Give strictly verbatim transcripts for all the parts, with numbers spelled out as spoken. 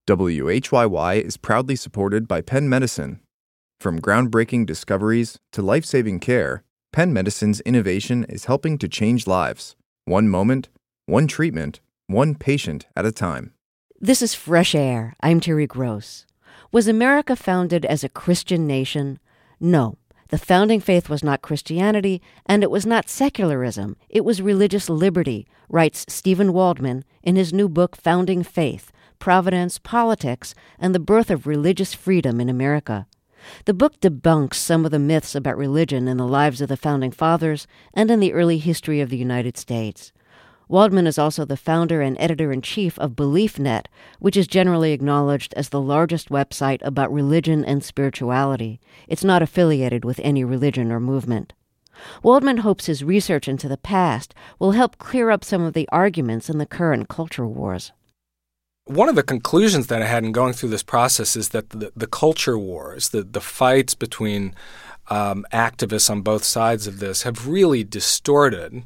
W H Y Y is proudly supported by Penn Medicine. From groundbreaking discoveries to life-saving care, Penn Medicine's innovation is helping to change lives. One moment, one treatment, one patient at a time. This is Fresh Air. I'm Terry Gross. Was America founded as a Christian nation? No. The founding faith was not Christianity, and it was not secularism. It was religious liberty, writes Stephen Waldman in his new book, Founding Faith, Providence, Politics, and the Birth of Religious Freedom in America. The book debunks some of the myths about religion in the lives of the Founding Fathers and in the early history of the United States. Waldman is also the founder and editor-in-chief of BeliefNet, which is generally acknowledged as the largest website about religion and spirituality. It's not affiliated with any religion or movement. Waldman hopes his research into the past will help clear up some of the arguments in the current culture wars. One of the conclusions that I had in going through this process is that the, the culture wars, the, the fights between um, activists on both sides of this have really distorted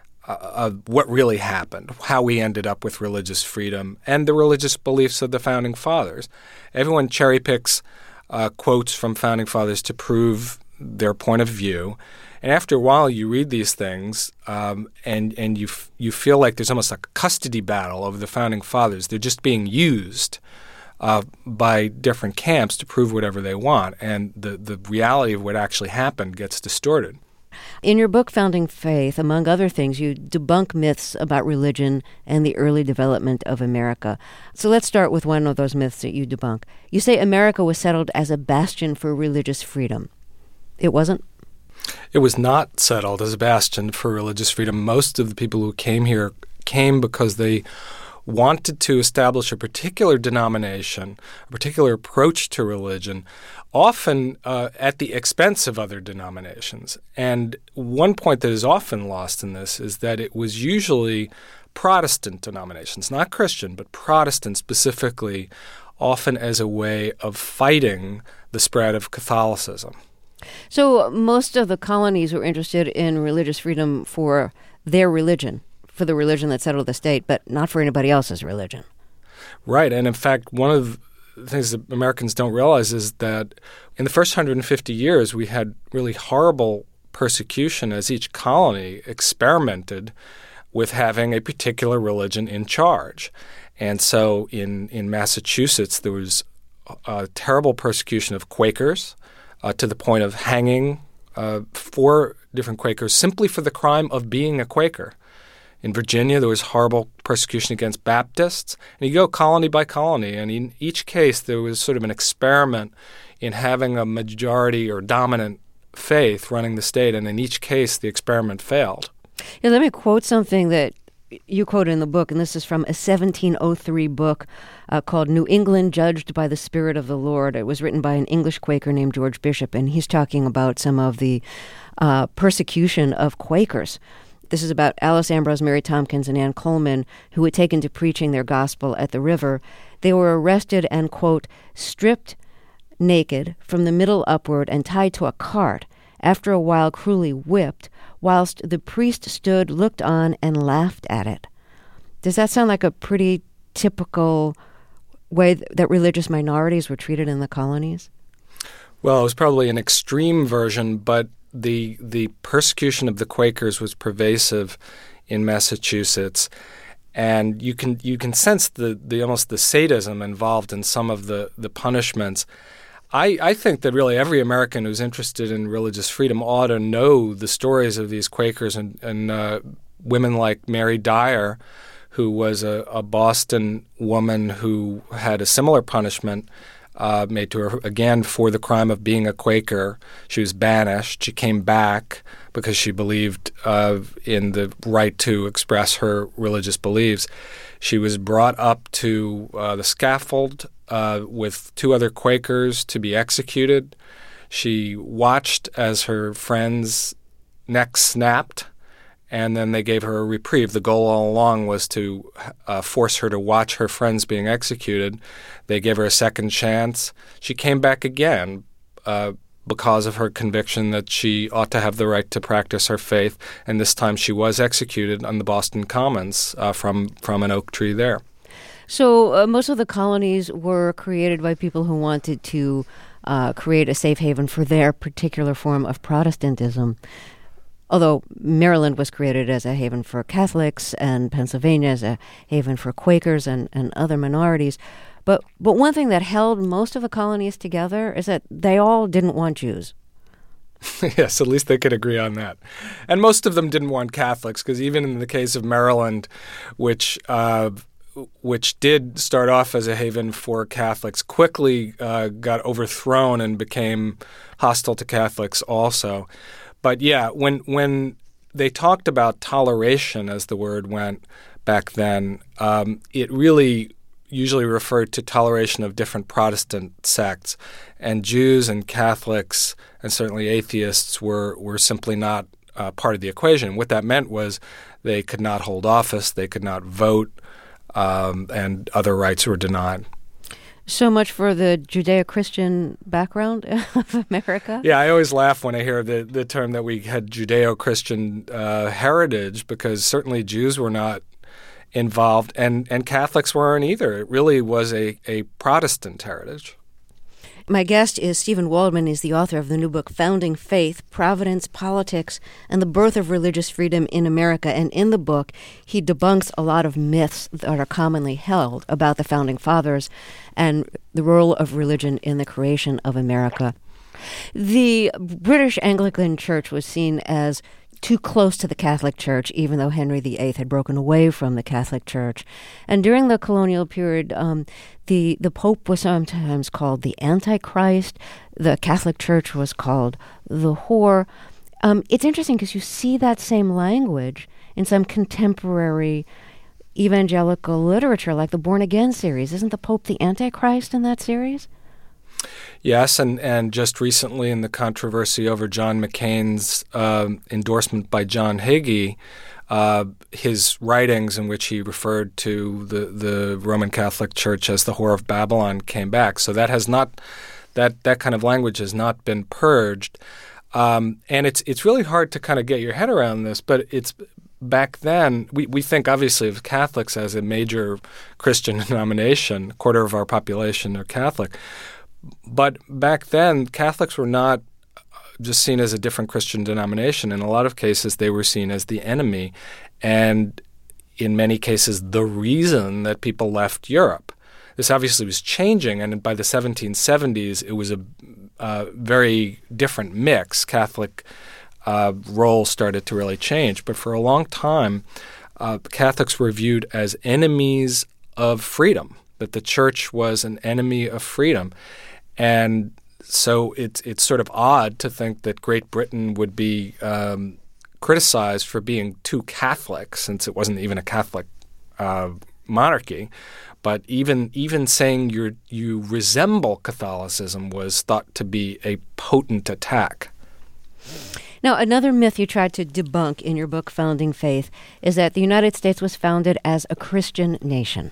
Uh, what really happened, how we ended up with religious freedom, and the religious beliefs of the Founding Fathers. Everyone cherry-picks uh, quotes from Founding Fathers to prove their point of view. And after a while, you read these things, um, and, and you f- you feel like there's almost like a custody battle over the Founding Fathers. They're just being used uh, by different camps to prove whatever they want, and the, the reality of what actually happened gets distorted. In your book, Founding Faith, among other things, you debunk myths about religion and the early development of America. So let's start with one of those myths that you debunk. You say America was settled as a bastion for religious freedom. It wasn't? It was not settled as a bastion for religious freedom. Most of the people who came here came because they wanted to establish a particular denomination, a particular approach to religion, often uh, at the expense of other denominations. And one point that is often lost in this is that it was usually Protestant denominations, not Christian, but Protestant specifically, often as a way of fighting the spread of Catholicism. So most of the colonies were interested in religious freedom for their religion, for the religion that settled the state, but not for anybody else's religion. Right. And in fact, one of the things that Americans don't realize is that in the first one hundred fifty years, we had really horrible persecution as each colony experimented with having a particular religion in charge. And so in, in Massachusetts, there was a terrible persecution of Quakers uh, to the point of hanging uh, four different Quakers simply for the crime of being a Quaker. In Virginia, there was horrible persecution against Baptists. And you go colony by colony, and in each case, there was sort of an experiment in having a majority or dominant faith running the state, and in each case, the experiment failed. Yeah, let me quote something that you quote in the book, and this is from a seventeen oh three book uh, called New England Judged by the Spirit of the Lord. It was written by an English Quaker named George Bishop, and he's talking about some of the uh, persecution of Quakers. This is about Alice Ambrose, Mary Tompkins, and Ann Coleman, who had taken to preaching their gospel at the river. They were arrested and, quote, stripped naked from the middle upward and tied to a cart, after a while cruelly whipped, whilst the priest stood, looked on, and laughed at it. Does that sound like a pretty typical way th- that religious minorities were treated in the colonies? Well, it was probably an extreme version, but the the persecution of the Quakers was pervasive in Massachusetts, and you can you can sense the, the almost the sadism involved in some of the, the punishments. I, I think that really every American who's interested in religious freedom ought to know the stories of these Quakers and, and uh, women like Mary Dyer, who was a, a Boston woman who had a similar punishment uh, made to her, again, for the crime of being a Quaker. She was banished. She came back because she believed uh, in the right to express her religious beliefs. She was brought up to uh, the scaffold uh, with two other Quakers to be executed. She watched as her friends' necks snapped, and then they gave her a reprieve. The goal all along was to uh, force her to watch her friends being executed. They gave her a second chance. She came back again uh, because of her conviction that she ought to have the right to practice her faith, and this time she was executed on the Boston Commons uh, from, from an oak tree there. So uh, most of the colonies were created by people who wanted to uh, create a safe haven for their particular form of Protestantism. Although Maryland was created as a haven for Catholics and Pennsylvania as a haven for Quakers and, and other minorities. But but one thing that held most of the colonies together is that they all didn't want Jews. Yes, at least they could agree on that. And most of them didn't want Catholics, because even in the case of Maryland, which uh, which did start off as a haven for Catholics, quickly uh, got overthrown and became hostile to Catholics also. But yeah, when when they talked about toleration, as the word went back then, um, it really usually referred to toleration of different Protestant sects. And Jews and Catholics, and certainly atheists, were, were simply not uh, part of the equation. What that meant was they could not hold office, they could not vote, um, and other rights were denied. So much for the Judeo-Christian background of America? Yeah, I always laugh when I hear the, the term that we had Judeo-Christian uh, heritage, because certainly Jews were not involved, and, and Catholics weren't either. It really was a, a Protestant heritage. My guest is Stephen Waldman. He's the author of the new book, Founding Faith, Providence, Politics, and the Birth of Religious Freedom in America. And in the book, he debunks a lot of myths that are commonly held about the Founding Fathers and the role of religion in the creation of America. The British Anglican Church was seen as too close to the Catholic Church, even though Henry the Eighth had broken away from the Catholic Church. And during the colonial period, um, the, the Pope was sometimes called the Antichrist. The Catholic Church was called the whore. Um, it's interesting because you see that same language in some contemporary evangelical literature, like the Born Again series. Isn't the Pope the Antichrist in that series? Yes, and, and just recently in the controversy over John McCain's uh, endorsement by John Hagee, uh, his writings in which he referred to the, the Roman Catholic Church as the whore of Babylon came back. So that has not that that kind of language has not been purged, um, and it's it's really hard to kind of get your head around this. But it's back then we, we think obviously of Catholics as a major Christian denomination. A quarter of our population are Catholic. But back then, Catholics were not just seen as a different Christian denomination. In a lot of cases, they were seen as the enemy, and in many cases, the reason that people left Europe. This obviously was changing, and by the seventeen seventies, it was a uh, very different mix. Catholic uh, role started to really change. But for a long time, uh, Catholics were viewed as enemies of freedom, that the church was an enemy of freedom. And so it's it's sort of odd to think that Great Britain would be um, criticized for being too Catholic, since it wasn't even a Catholic uh, monarchy. But even even saying you you resemble Catholicism was thought to be a potent attack. Now, another myth you tried to debunk in your book, Founding Faith, is that the United States was founded as a Christian nation.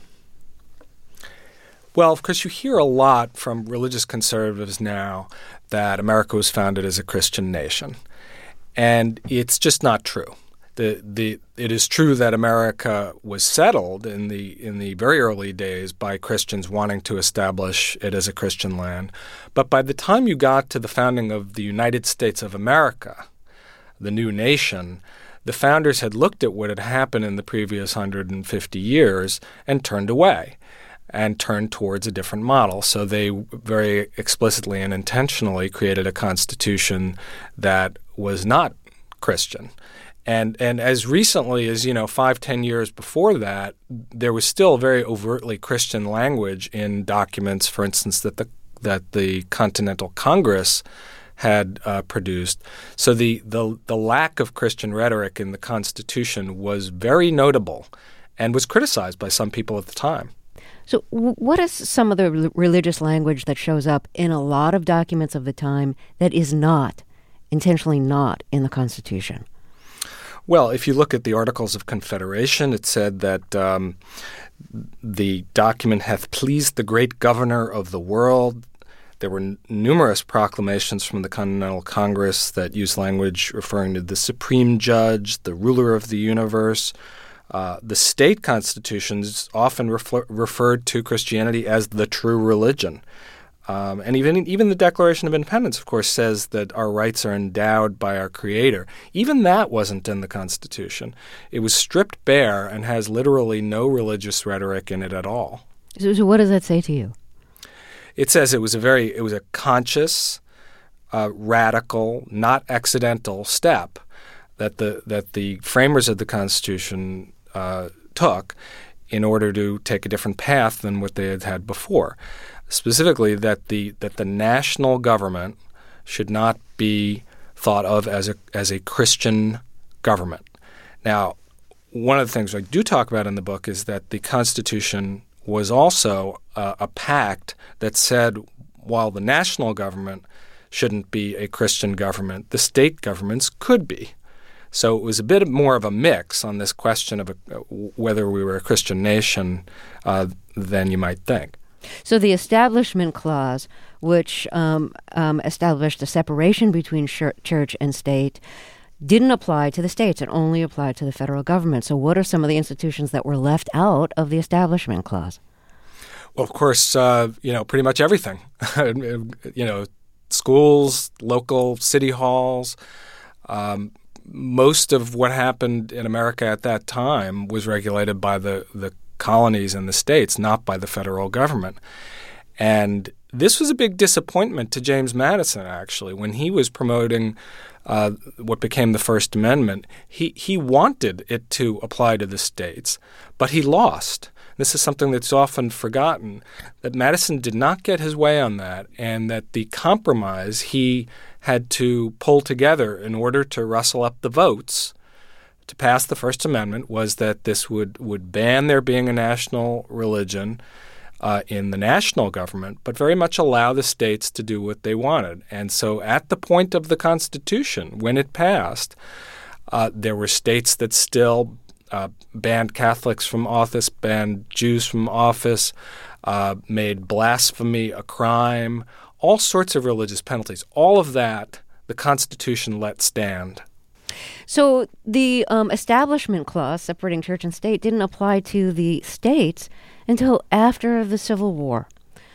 Well, of course, you hear a lot from religious conservatives now that America was founded as a Christian nation. And it's just not true. The the it is true that America was settled in the in the very early days by Christians wanting to establish it as a Christian land. But by the time you got to the founding of the United States of America, the new nation, the founders had looked at what had happened in the previous one hundred fifty years and turned away and turned towards a different model. So they very explicitly and intentionally created a constitution that was not Christian. And and as recently as, you know, five, ten years before that, there was still very overtly Christian language in documents, for instance, that the that the Continental Congress had uh, produced. So the, the the lack of Christian rhetoric in the Constitution was very notable and was criticized by some people at the time. So w- what is some of the r- religious language that shows up in a lot of documents of the time that is not, intentionally not, in the Constitution? Well, if you look at the Articles of Confederation, it said that um, the document hath pleased the great governor of the world. There were n- numerous proclamations from the Continental Congress that used language referring to the supreme judge, the ruler of the universe. Uh, the state constitutions often refer, referred to Christianity as the true religion. Um, and even even the Declaration of Independence, of course, says that our rights are endowed by our Creator. Even that wasn't in the Constitution. It was stripped bare and has literally no religious rhetoric in it at all. So, so what does that say to you? It says it was a very it was a conscious, uh, radical, not accidental step that the that the framers of the Constitution uh, took in order to take a different path than what they had had before. Specifically, that the that the national government should not be thought of as a as a Christian government. Now, one of the things I do talk about in the book is that the Constitution was also uh, a pact that said while the national government shouldn't be a Christian government, the state governments could be. So it was a bit more of a mix on this question of a, whether we were a Christian nation uh, than you might think. So the Establishment Clause, which um, um, established a separation between sh- church and state, didn't apply to the states. It only applied to the federal government. So what are some of the institutions that were left out of the Establishment Clause? Well, of course, uh, you know, pretty much everything. you know, schools, local city halls. Um, most of what happened in America at that time was regulated by the, the colonies and the states, not by the federal government. And this was a big disappointment to James Madison, actually. When he was promoting uh, what became the First Amendment, he, he wanted it to apply to the states, but he lost. This is something that's often forgotten, that Madison did not get his way on that, and that the compromise he had to pull together in order to rustle up the votes to pass the First Amendment was that this would, would ban there being a national religion uh, in the national government, but very much allow the states to do what they wanted. And so at the point of the Constitution, when it passed, uh, there were states that still uh, banned Catholics from office, banned Jews from office, uh, made blasphemy a crime, all sorts of religious penalties. All of that the Constitution let stand. So the um, Establishment Clause, separating church and state, didn't apply to the states until after the Civil War,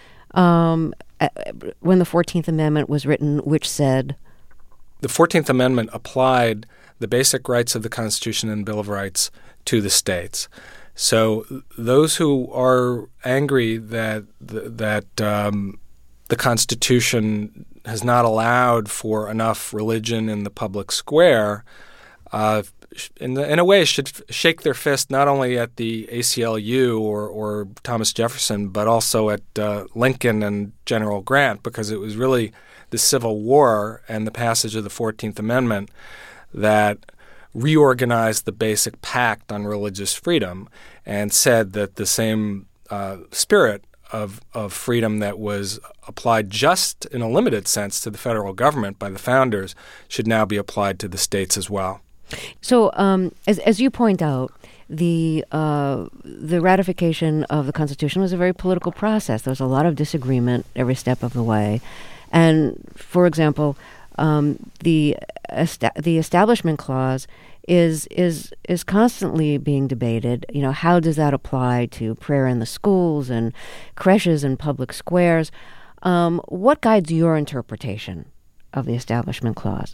um, when the fourteenth Amendment was written, which said? The fourteenth Amendment applied the basic rights of the Constitution and Bill of Rights to the states. So those who are angry that that um, the Constitution has not allowed for enough religion in the public square, uh, in, the, in a way should f- shake their fist not only at the A C L U or, or Thomas Jefferson, but also at uh, Lincoln and General Grant, because it was really the Civil War and the passage of the fourteenth Amendment that reorganized the basic pact on religious freedom and said that the same uh, spirit Of, of freedom that was applied just in a limited sense to the federal government by the founders should now be applied to the states as well. So, um, as as you point out, the uh, the ratification of the Constitution was a very political process. There was a lot of disagreement every step of the way, and for example, um, the esta- the Establishment Clause is is is constantly being debated. You know, how does that apply to prayer in the schools and creches and public squares? Um, what guides your interpretation of the Establishment Clause?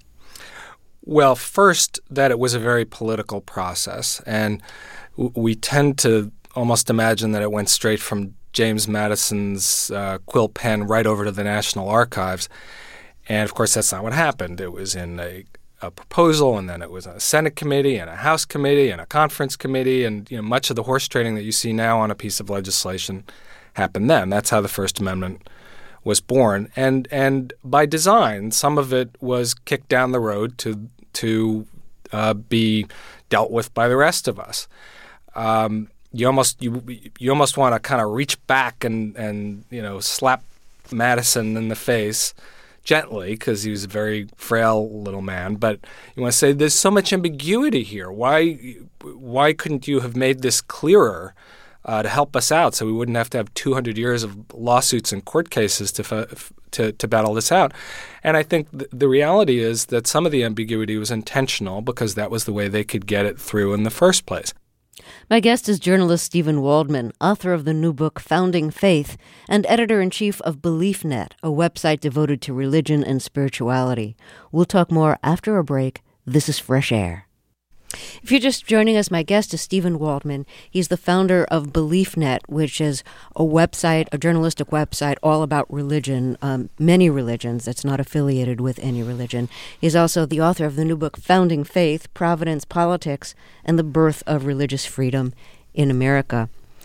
Well, first, that it was a very political process, and w- we tend to almost imagine that it went straight from James Madison's uh, quill pen right over to the National Archives, and of course that's not what happened. It was in a a proposal, and then it was a Senate committee and a House committee and a conference committee, and you know much of the horse trading that you see now on a piece of legislation happened then. That's how the First Amendment was born, and and by design, some of it was kicked down the road to to uh, be dealt with by the rest of us. Um, you almost you you almost want to kind of reach back and and you know slap Madison in the face gently, because he was a very frail little man, but you want to say there's so much ambiguity here. Why why couldn't you have made this clearer uh, to help us out so we wouldn't have to have two hundred years of lawsuits and court cases to f- to, to battle this out. And I think th- the reality is that some of the ambiguity was intentional because that was the way they could get it through in the first place. My guest is journalist Steven Waldman, author of the new book Founding Faith and editor-in-chief of BeliefNet, a website devoted to religion and spirituality. We'll talk more after a break. This is Fresh Air. If you're just joining us, my guest is Steven Waldman. He's the founder of BeliefNet, which is a website, a journalistic website all about religion, um, many religions. That's not affiliated with any religion. He's also the author of the new book Founding Faith, Providence, Politics, and the Birth of Religious Freedom in America.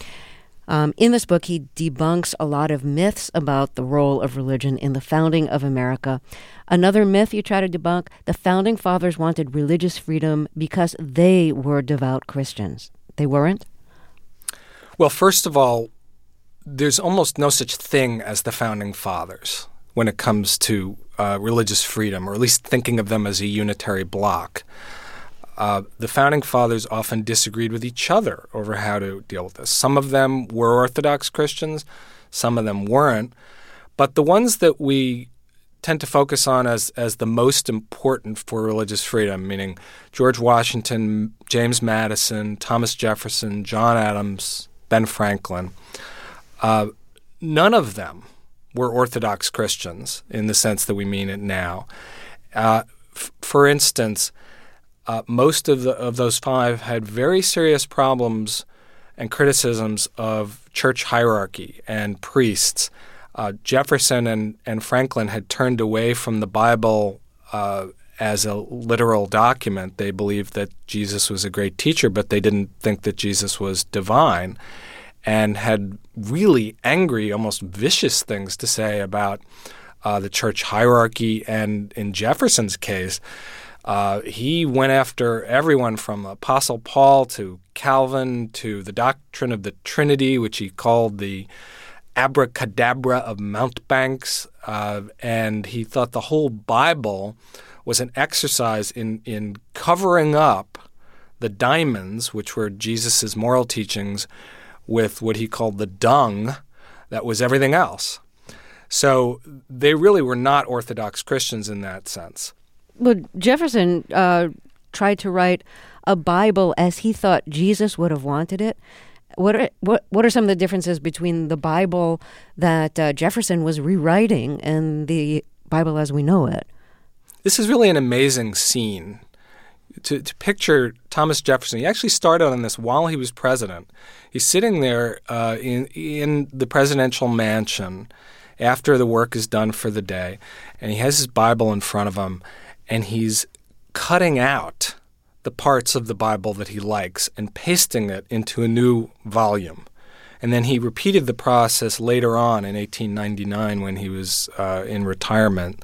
Um, in this book, he debunks a lot of myths about the role of religion in the founding of America. Another myth you try to debunk, the Founding Fathers wanted religious freedom because they were devout Christians. They weren't? Well, first of all, there's almost no such thing as the Founding Fathers when it comes to uh, religious freedom, or at least thinking of them as a unitary bloc. Uh, the Founding Fathers often disagreed with each other over how to deal with this. Some of them were Orthodox Christians, some of them weren't. But the ones that we tend to focus on as, as the most important for religious freedom, meaning George Washington, James Madison, Thomas Jefferson, John Adams, Ben Franklin, uh, none of them were Orthodox Christians in the sense that we mean it now. Uh, f- for instance, Uh, most of the of those five had very serious problems and criticisms of church hierarchy and priests. Uh, Jefferson and, and Franklin had turned away from the Bible uh, as a literal document. They believed that Jesus was a great teacher, but they didn't think that Jesus was divine, and had really angry, almost vicious things to say about uh, the church hierarchy. And in Jefferson's case, Uh, he went after everyone from Apostle Paul to Calvin to the doctrine of the Trinity, which he called the abracadabra of mountebanks, uh, and he thought the whole Bible was an exercise in, in covering up the diamonds, which were Jesus' moral teachings, with what he called the dung that was everything else. So they really were not Orthodox Christians in that sense. Well, Jefferson uh, tried to write a Bible as he thought Jesus would have wanted it. What are, what, what are some of the differences between the Bible that uh, Jefferson was rewriting and the Bible as we know it? This is really an amazing scene. To, to picture Thomas Jefferson, he actually started on this while he was president. He's sitting there uh, in, in the presidential mansion after the work is done for the day, and he has his Bible in front of him, and he's cutting out the parts of the Bible that he likes and pasting it into a new volume. And then he repeated the process later on in eighteen ninety-nine when he was uh, in retirement.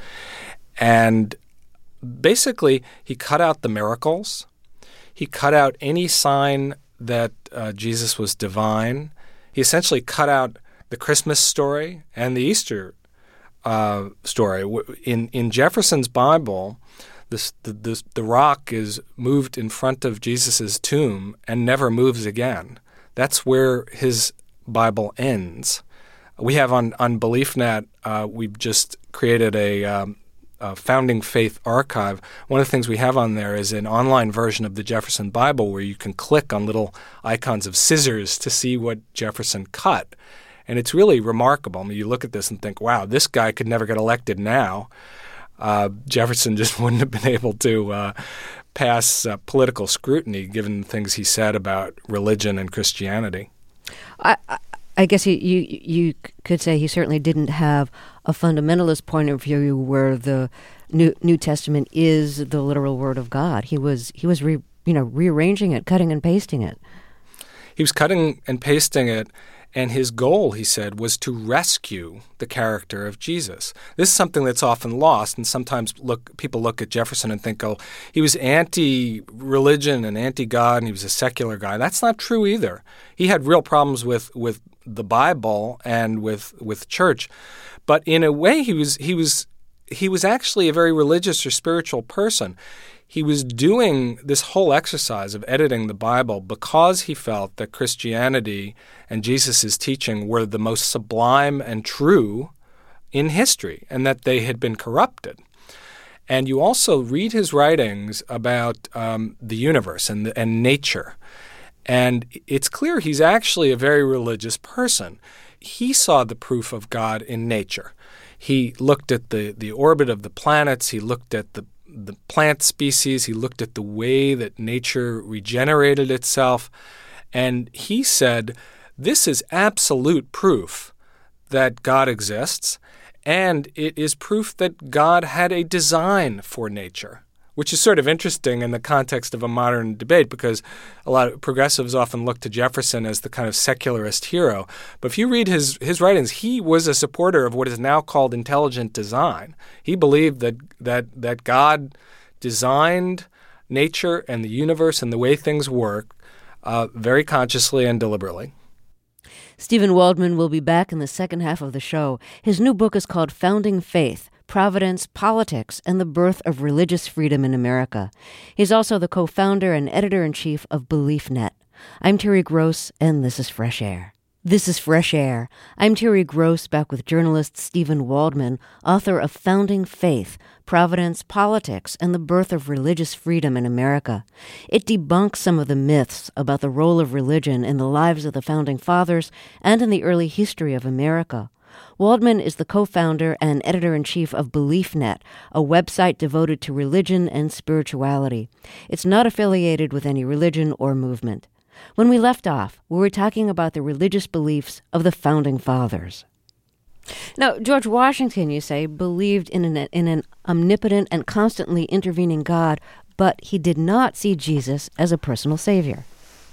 And basically, he cut out the miracles. He cut out any sign that uh, Jesus was divine. He essentially cut out the Christmas story and the Easter uh, story. In in Jefferson's Bible, this, the, this, the rock is moved in front of Jesus' tomb and never moves again. That's where his Bible ends. We have on, on BeliefNet, uh, we've just created a, um, a Founding Faith archive. One of the things we have on there is an online version of the Jefferson Bible where you can click on little icons of scissors to see what Jefferson cut. And it's really remarkable. I mean, you look at this and think, wow, this guy could never get elected now. Uh, Jefferson just wouldn't have been able to uh, pass uh, political scrutiny given things he said about religion and Christianity. I, I guess you, you you could say he certainly didn't have a fundamentalist point of view where the New New Testament is the literal word of God. He was he was re, you know rearranging it, cutting and pasting it. He was cutting and pasting it. And his goal, he said, was to rescue the character of Jesus. This is something that's often lost, and sometimes look people look at Jefferson and think, oh, he was anti-religion and anti-God, and he was a secular guy. That's not true either. He had real problems with, with the Bible and with with church, but in a way, he was he was he was actually a very religious or spiritual person. he was doing this whole exercise of editing the Bible because he felt that Christianity and Jesus' teaching were the most sublime and true in history, and that they had been corrupted. And you also read his writings about um, the universe and, the, and nature, and it's clear he's actually a very religious person. He saw the proof of God in nature. He looked at the, the orbit of the planets, he looked at the the plant species, he looked at the way that nature regenerated itself, and he said, this is absolute proof that God exists, and it is proof that God had a design for nature, which is sort of interesting in the context of a modern debate because a lot of progressives often look to Jefferson as the kind of secularist hero. But if you read his, his writings, he was a supporter of what is now called intelligent design. He believed that that that God designed nature and the universe and the way things work uh, very consciously and deliberately. Stephen Waldman will be back in the second half of the show. His new book is called Founding Faith: Providence, Politics, and the Birth of Religious Freedom in America. He's also the co-founder and editor-in-chief of BeliefNet. I'm Terry Gross, and this is Fresh Air. This is Fresh Air. I'm Terry Gross, back with journalist Stephen Waldman, author of Founding Faith: Providence, Politics, and the Birth of Religious Freedom in America. It debunks some of the myths about the role of religion in the lives of the Founding Fathers and in the early history of America. Waldman is the co-founder and editor-in-chief of BeliefNet, a website devoted to religion and spirituality. It's not affiliated with any religion or movement. When we left off, we were talking about the religious beliefs of the Founding Fathers. Now, George Washington, you say, believed in an, in an omnipotent and constantly intervening God, but he did not see Jesus as a personal savior.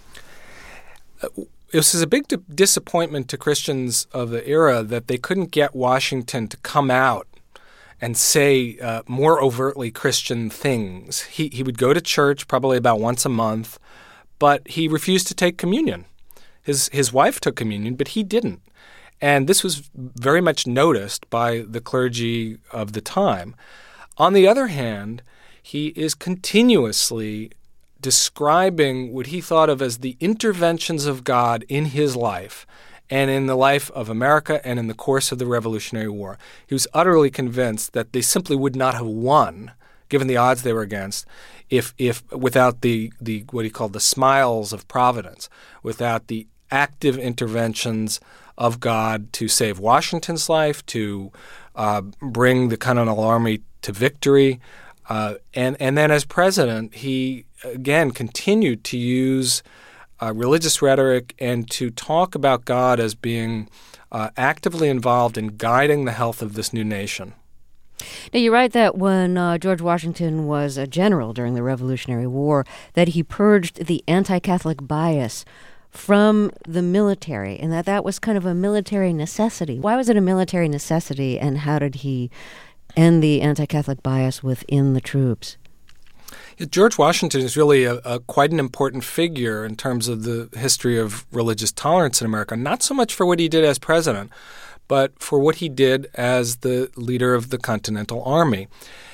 Uh, This is a big di- disappointment to Christians of the era that they couldn't get Washington to come out and say uh, more overtly Christian things. He he would go to church probably about once a month, but he refused to take communion. His his wife took communion, but he didn't. And this was very much noticed by the clergy of the time. On the other hand, he is continuously describing what he thought of as the interventions of God in his life and in the life of America and in the course of the Revolutionary War. He was utterly convinced that they simply would not have won, given the odds they were against, if if without the, the what he called the smiles of providence, without the active interventions of God to save Washington's life, to uh, bring the Continental Army to victory. Uh, and, and then as president, he, again, continued to use uh, religious rhetoric and to talk about God as being uh, actively involved in guiding the health of this new nation. Now, you write that when uh, George Washington was a general during the Revolutionary War, that he purged the anti-Catholic bias from the military, and that that was kind of a military necessity. Why was it a military necessity, and how did he end the anti-Catholic bias within the troops? George Washington is really a, a quite an important figure in terms of the history of religious tolerance in America, not so much for what he did as president, but for what he did as the leader of the Continental Army.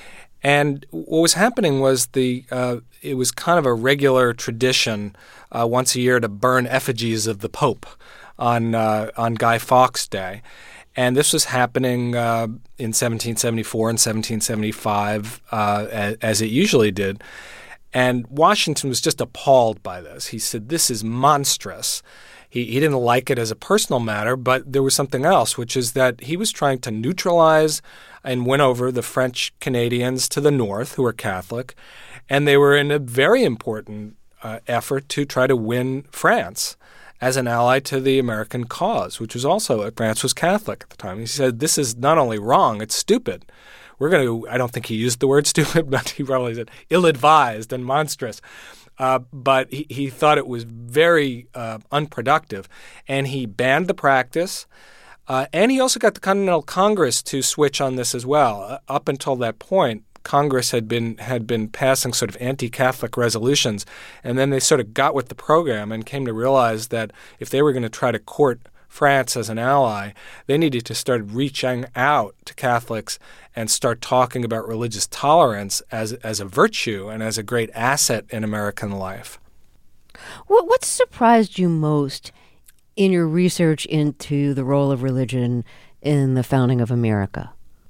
And what was happening was the uh, it was kind of a regular tradition uh, once a year to burn effigies of the Pope on uh, on Guy Fawkes Day. And this was happening uh, in seventeen seventy-four and seventeen seventy-five, uh, as, as it usually did. And Washington was just appalled by this. He said, this is monstrous. He, he didn't like it as a personal matter, but there was something else, which is that he was trying to neutralize and win over the French Canadians to the north, who were Catholic. And they were in a very important uh, effort to try to win France as an ally to the American cause, which was also, France was Catholic at the time. He said, this is not only wrong, it's stupid. We're going to, I don't think he used the word stupid, but he probably said ill-advised and monstrous. Uh, but he, he thought it was very uh, unproductive, and he banned the practice. Uh, and he also got the Continental Congress to switch on this as well. Uh, up until that point, Congress had been had been passing sort of anti-Catholic resolutions, and then they sort of got with the program and came to realize that if they were going to try to court France as an ally, they needed to start reaching out to Catholics and start talking about religious tolerance as as a virtue and as a great asset in American life. What, what surprised you most in your research into the role of religion in the founding of America?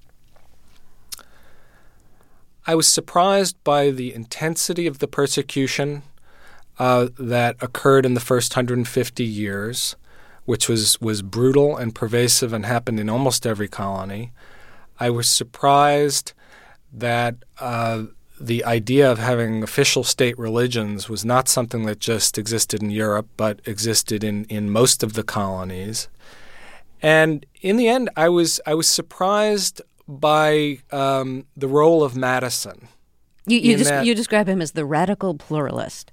I was surprised by the intensity of the persecution uh, that occurred in the first one hundred fifty years, which was, was brutal and pervasive and happened in almost every colony. I was surprised that uh, the idea of having official state religions was not something that just existed in Europe, but existed in, in most of the colonies. And in the end, I was I was surprised by um, the role of Madison. You you, des- you describe him as the radical pluralist.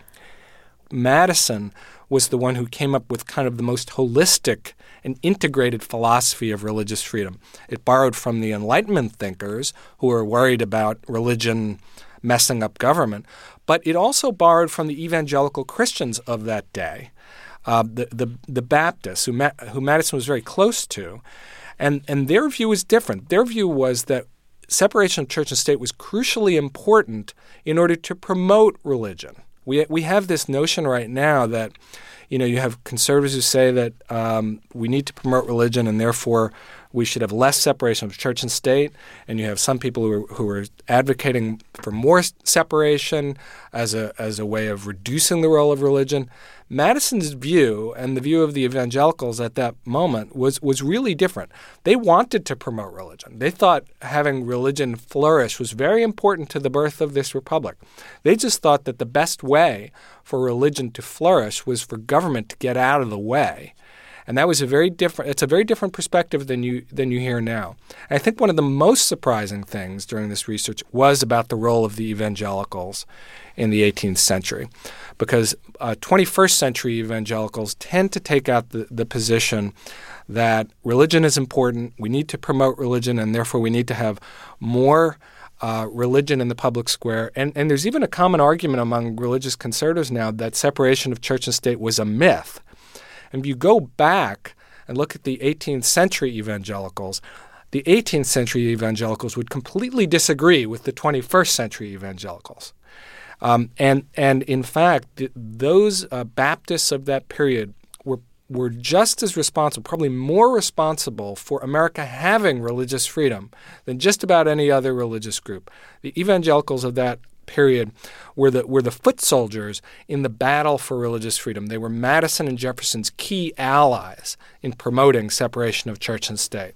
Madison was the one who came up with kind of the most holistic and integrated philosophy of religious freedom. It borrowed from the Enlightenment thinkers who were worried about religion messing up government, but it also borrowed from the evangelical Christians of that day, uh, the, the the Baptists, who, Ma- who Madison was very close to, and and their view was different. Their view was that separation of church and state was crucially important in order to promote religion. We we have this notion right now that, you know, you have conservatives who say that um, we need to promote religion and therefore we should have less separation of church and state, and you have some people who are, who are advocating for more separation as a as a way of reducing the role of religion. Madison's view and the view of the evangelicals at that moment was was really different. They wanted to promote religion. They thought having religion flourish was very important to the birth of this republic. They just thought that the best way for religion to flourish was for government to get out of the way. And that was a very different it's a very different perspective than you than you hear now. And I think one of the most surprising things during this research was about the role of the evangelicals in the eighteenth century, because uh, twenty-first century evangelicals tend to take out the, the position that religion is important, we need to promote religion, and therefore we need to have more uh, religion in the public square. And, and there's even a common argument among religious conservatives now that separation of church and state was a myth. And if you go back and look at the eighteenth century evangelicals, the eighteenth century evangelicals would completely disagree with the twenty-first century evangelicals. Um, and and in fact, th- those uh, Baptists of that period were were just as responsible, probably more responsible for America having religious freedom than just about any other religious group. The evangelicals of that period were the were the foot soldiers in the battle for religious freedom. They were Madison and Jefferson's key allies in promoting separation of church and state.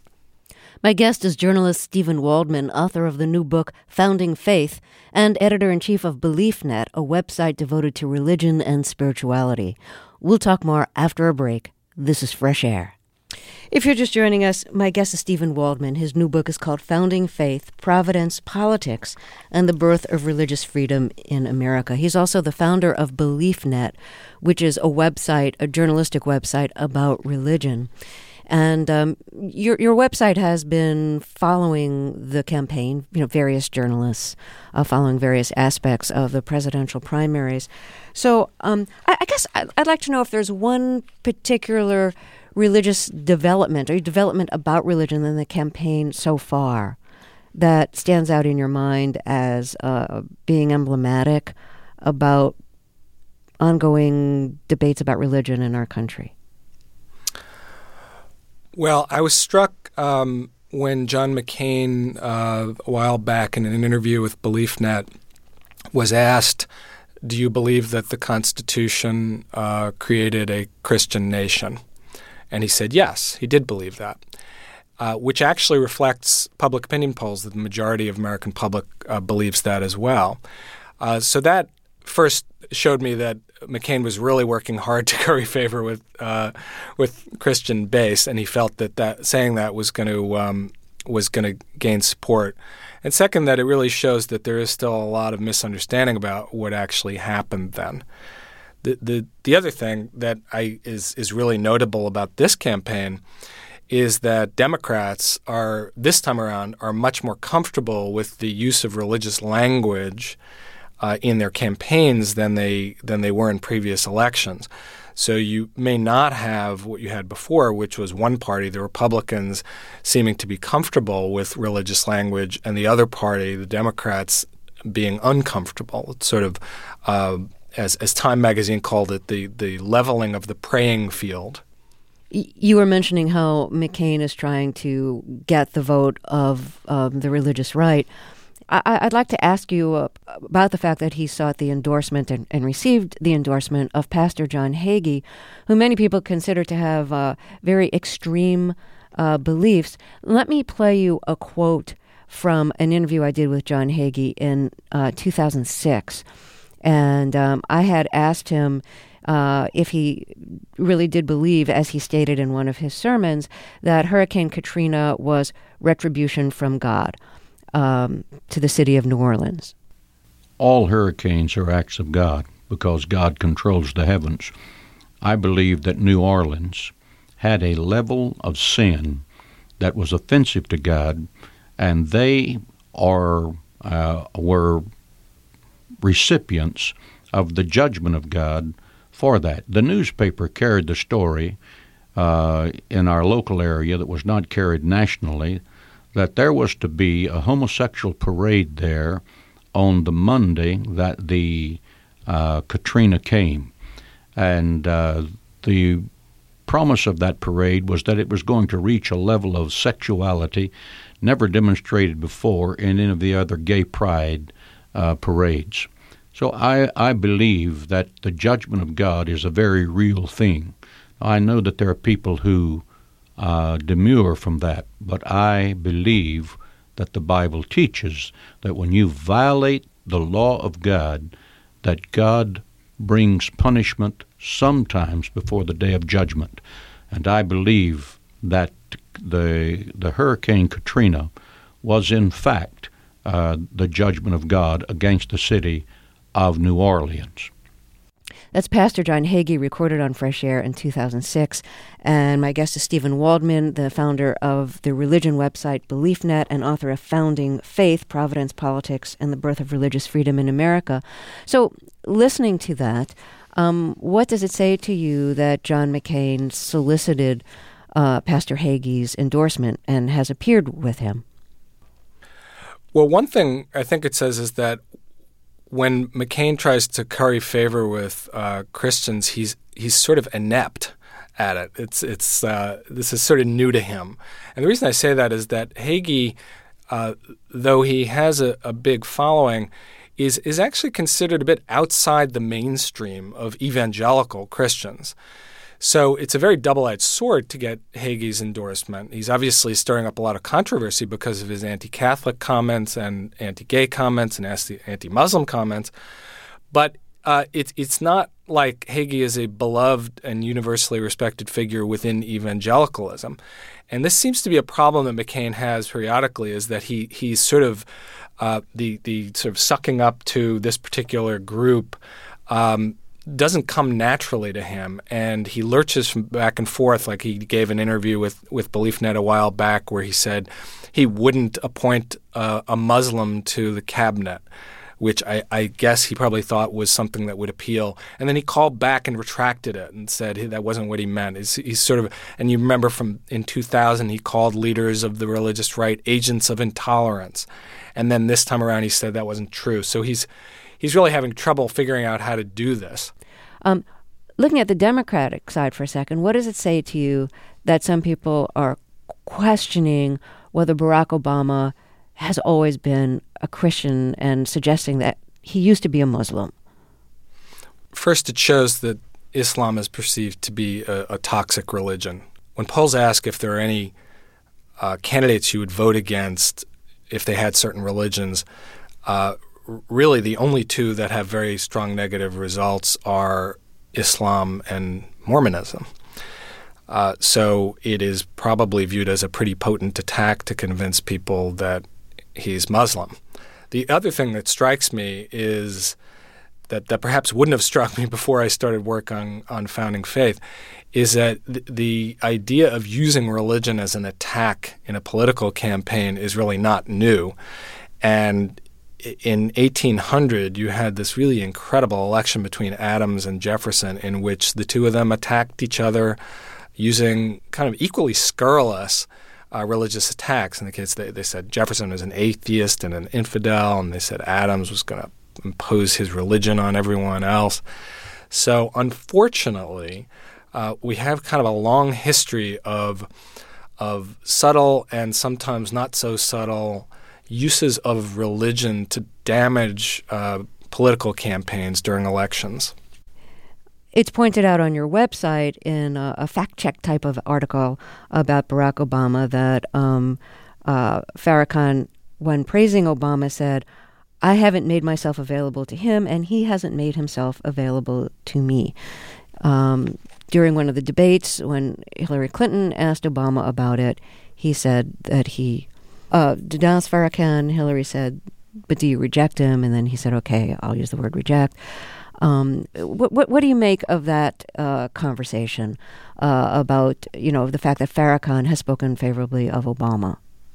My guest is journalist Stephen Waldman, author of the new book Founding Faith and editor-in-chief of BeliefNet, a website devoted to religion and spirituality. We'll talk more after a break. This is Fresh Air. If you're just joining us, my guest is Stephen Waldman. His new book is called Founding Faith, Providence, Politics, and the Birth of Religious Freedom in America. He's also the founder of BeliefNet, which is a website, a journalistic website about religion. And um, your your website has been following the campaign, you know, various journalists uh, following various aspects of the presidential primaries. So um, I, I guess I'd like to know if there's one particular religious development or development about religion in the campaign so far that stands out in your mind as uh, being emblematic about ongoing debates about religion in our country. Well, I was struck um, when John McCain, uh, a while back in an interview with BeliefNet, was asked, do you believe that the Constitution uh, created a Christian nation? And he said yes, he did believe that, uh, which actually reflects public opinion polls that the majority of American public uh, believes that as well. Uh, so that first showed me that McCain was really working hard to curry favor with uh, with Christian base, and he felt that, that saying that was going to um, was going to gain support. And second, that it really shows that there is still a lot of misunderstanding about what actually happened then. The the the other thing that I is is really notable about this campaign is that Democrats are this time around are much more comfortable with the use of religious language Uh, in their campaigns than they than they were in previous elections. So you may not have what you had before, which was one party, the Republicans, seeming to be comfortable with religious language, and the other party, the Democrats, being uncomfortable. It's sort of, uh, as as Time magazine called it, the the leveling of the praying field. You were mentioning how McCain is trying to get the vote of um, the religious right. I, I'd like to ask you uh, about the fact that he sought the endorsement and, and received the endorsement of Pastor John Hagee, who many people consider to have uh, very extreme uh, beliefs. Let me play you a quote from an interview I did with John Hagee in uh, two thousand six. And um, I had asked him Uh, if he really did believe, as he stated in one of his sermons, that Hurricane Katrina was retribution from God um, to the city of New Orleans. All hurricanes are acts of God because God controls the heavens. I believe that New Orleans had a level of sin that was offensive to God, and they are uh, were recipients of the judgment of God for that. The newspaper carried the story uh, in our local area that was not carried nationally, that there was to be a homosexual parade there on the Monday that the uh, Katrina came. And uh, the promise of that parade was that it was going to reach a level of sexuality never demonstrated before in any of the other gay pride uh, parades. So I, I believe that the judgment of God is a very real thing. I know that there are people who uh, demur from that, but I believe that the Bible teaches that when you violate the law of God, that God brings punishment sometimes before the day of judgment. And I believe that the the Hurricane Katrina was in fact uh, the judgment of God against the city of New Orleans. That's Pastor John Hagee, recorded on Fresh Air in two thousand six. And my guest is Stephen Waldman, the founder of the religion website BeliefNet and author of Founding Faith, Providence, Politics, and the Birth of Religious Freedom in America. So listening to that, um, what does it say to you that John McCain solicited uh, Pastor Hagee's endorsement and has appeared with him? Well, one thing I think it says is that when McCain tries to curry favor with uh, Christians, he's he's sort of inept at it. It's it's uh, this is sort of new to him, and the reason I say that is that Hagee, uh, though he has a, a big following, is is actually considered a bit outside the mainstream of evangelical Christians. So it's a very double-edged sword to get Hagee's endorsement. He's obviously stirring up a lot of controversy because of his anti-Catholic comments and anti-gay comments and anti-Muslim comments. But uh, it's it's not like Hagee is a beloved and universally respected figure within evangelicalism. And this seems to be a problem that McCain has periodically, is that he he's sort of uh, the the sort of sucking up to this particular group um, doesn't come naturally to him, and he lurches from back and forth. Like he gave an interview with, with BeliefNet a while back where he said he wouldn't appoint uh, a Muslim to the cabinet, which I, I guess he probably thought was something that would appeal. And then he called back and retracted it and said hey, that wasn't what he meant. He's, he's sort of, and you remember from in two thousand, he called leaders of the religious right agents of intolerance. And then this time around he said that wasn't true. So he's he's really having trouble figuring out how to do this. Um, looking at the Democratic side for a second, what does it say to you that some people are questioning whether Barack Obama has always been a Christian and suggesting that he used to be a Muslim? First, it shows that Islam is perceived to be a, a toxic religion. When polls ask if there are any uh, candidates you would vote against if they had certain religions, uh, really the only two that have very strong negative results are Islam and Mormonism. Uh, so it is probably viewed as a pretty potent attack to convince people that he's Muslim. The other thing that strikes me is that, that perhaps wouldn't have struck me before I started work on, on Founding Faith is that th- the idea of using religion as an attack in a political campaign is really not new. And in eighteen hundred, you had this really incredible election between Adams and Jefferson in which the two of them attacked each other using kind of equally scurrilous uh, religious attacks. In the case, they, they said Jefferson was an atheist and an infidel, and they said Adams was going to impose his religion on everyone else. So unfortunately, uh, we have kind of a long history of of subtle and sometimes not so subtle uses of religion to damage uh, political campaigns during elections. It's pointed out on your website in a, a fact-check type of article about Barack Obama that um, uh, Farrakhan, when praising Obama, said, "I haven't made myself available to him, and he hasn't made himself available to me." Um, during one of the debates, when Hillary Clinton asked Obama about it, he said that he uh, denounced Farrakhan. Hillary said, "But do you reject him?" And then he said, "Okay, I'll use the word reject." Um, what, what, what do you make of that uh, conversation uh, about, you know, the fact that Farrakhan has spoken favorably of Obama?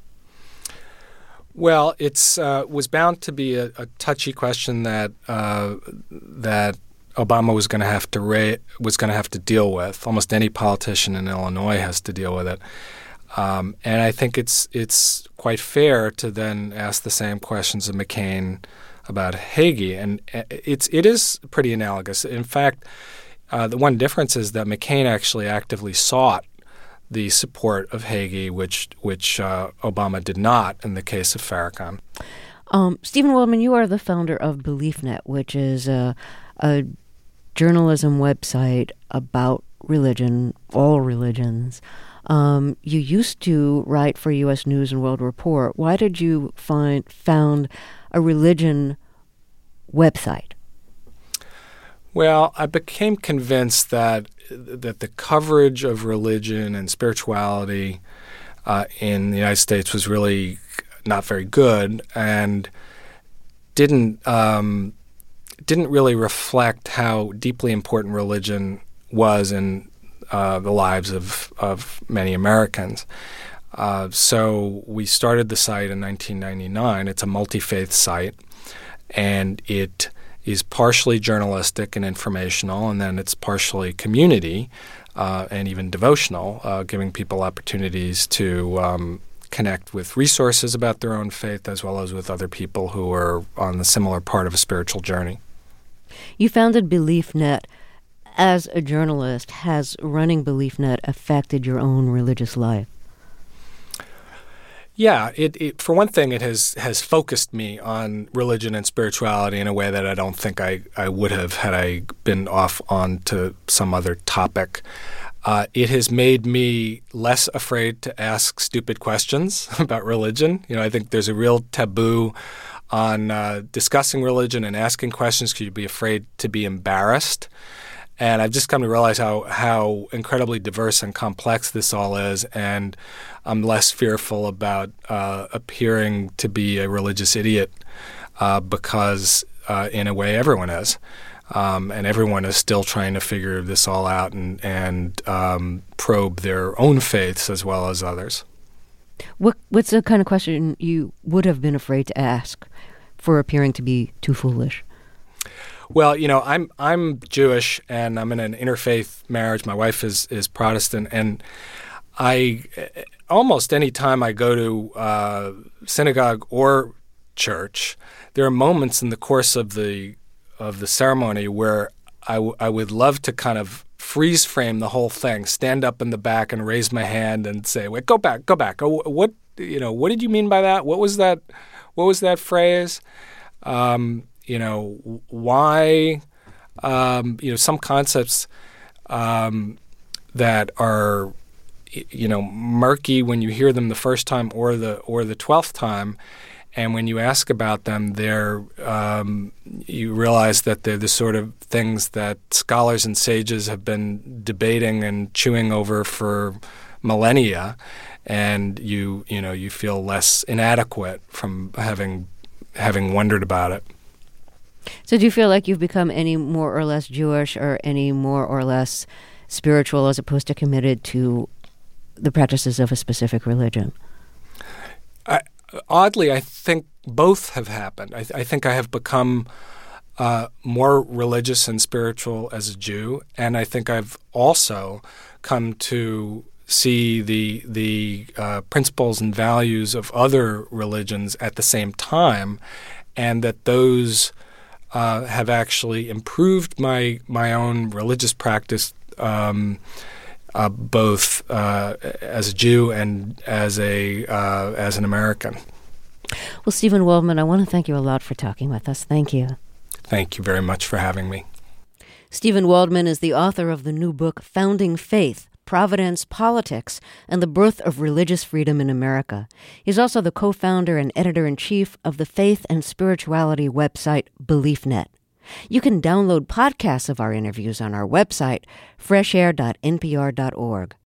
Well, it's uh, was bound to be a, a touchy question that uh, that Obama was going to have to ra- was going to have to deal with. Almost any politician in Illinois has to deal with it, um, and I think it's it's quite fair to then ask the same questions of McCain about Hagee, and it's it is pretty analogous. In fact, uh, the one difference is that McCain actually actively sought the support of Hagee, which which uh, Obama did not in the case of Farrakhan. Um, Stephen Waldman, you are the founder of BeliefNet, which is a, a journalism website about religion, all religions. Um, you used to write for U S News and World Report. Why did you find found a religion website? Well, I became convinced that that the coverage of religion and spirituality uh, in the United States was really not very good and didn't um, didn't really reflect how deeply important religion was in uh, the lives of of many Americans. Uh, so we started the site in nineteen ninety-nine. It's a multi-faith site, and it is partially journalistic and informational, and then it's partially community uh, and even devotional, uh, giving people opportunities to um, connect with resources about their own faith as well as with other people who are on the similar part of a spiritual journey. You founded BeliefNet. As a journalist, has running BeliefNet affected your own religious life? Yeah, it, it for one thing, it has has focused me on religion and spirituality in a way that I don't think I, I would have had I been off on to some other topic. Uh, it has made me less afraid to ask stupid questions about religion. You know, I think there's a real taboo on uh, discussing religion and asking questions because you'd be afraid to be embarrassed. And I've just come to realize how how incredibly diverse and complex this all is, and I'm less fearful about uh, appearing to be a religious idiot uh, because, uh, in a way, everyone is. Um, and everyone is still trying to figure this all out and, and um, probe their own faiths as well as others. What What's the kind of question you would have been afraid to ask for appearing to be too foolish? Well, you know, I'm I'm Jewish and I'm in an interfaith marriage. My wife is is Protestant, and I almost any time I go to uh, synagogue or church, there are moments in the course of the of the ceremony where I, w- I would love to kind of freeze frame the whole thing, stand up in the back and raise my hand and say, "Wait, go back, go back. Oh, what you know? What did you mean by that? What was that? What was that phrase?" Um, You know, why, um, you know, some concepts um, that are, you know, murky when you hear them the first time or the or the twelfth time, and when you ask about them, they're um, you realize that they're the sort of things that scholars and sages have been debating and chewing over for millennia, and you you know you feel less inadequate from having having wondered about it. So do you feel like you've become any more or less Jewish or any more or less spiritual as opposed to committed to the practices of a specific religion? I, oddly, I think both have happened. I, th- I think I have become uh, more religious and spiritual as a Jew, and I think I've also come to see the the uh, principles and values of other religions at the same time, and that those uh, have actually improved my my own religious practice, um, uh, both uh, as a Jew and as a uh, as an American. Well, Steven Waldman, I want to thank you a lot for talking with us. Thank you. Thank you very much for having me. Steven Waldman is the author of the new book, Founding Faith, Providence, Politics, and the Birth of Religious Freedom in America. He's also the co-founder and editor-in-chief of the faith and spirituality website BeliefNet. You can download podcasts of our interviews on our website, fresh air dot n p r dot org.